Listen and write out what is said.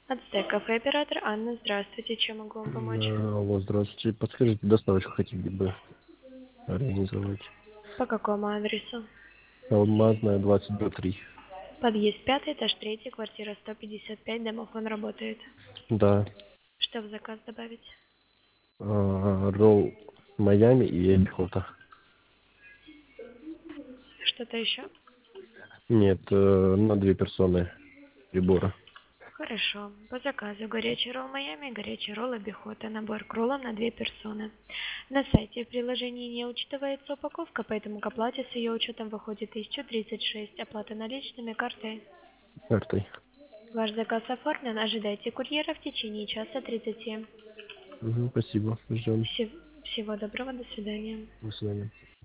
Ацтек кафе, оператор Анна, здравствуйте, чем могу вам помочь? Алло, здравствуйте. Подскажите, доставочку хотели бы организовать. По какому адресу? Алмазная, 22-3. Подъезд 5, этаж 3, квартира 155, домофон работает. Да. Что в заказ добавить? Ролл Майами и Эбихота. Что-то еще? Нет, на 2 персоны прибора. Хорошо. По заказу горячий ролл Майами, горячий ролл Абихота, набор к роллам на 2 персоны. На сайте в приложении не учитывается упаковка, поэтому к оплате с ее учетом выходит 1036. Оплата наличными, картой. Картой. Ваш заказ оформлен. Ожидайте курьера в течение часа 30. Спасибо. Ждем. Всего доброго, до свидания. До свидания.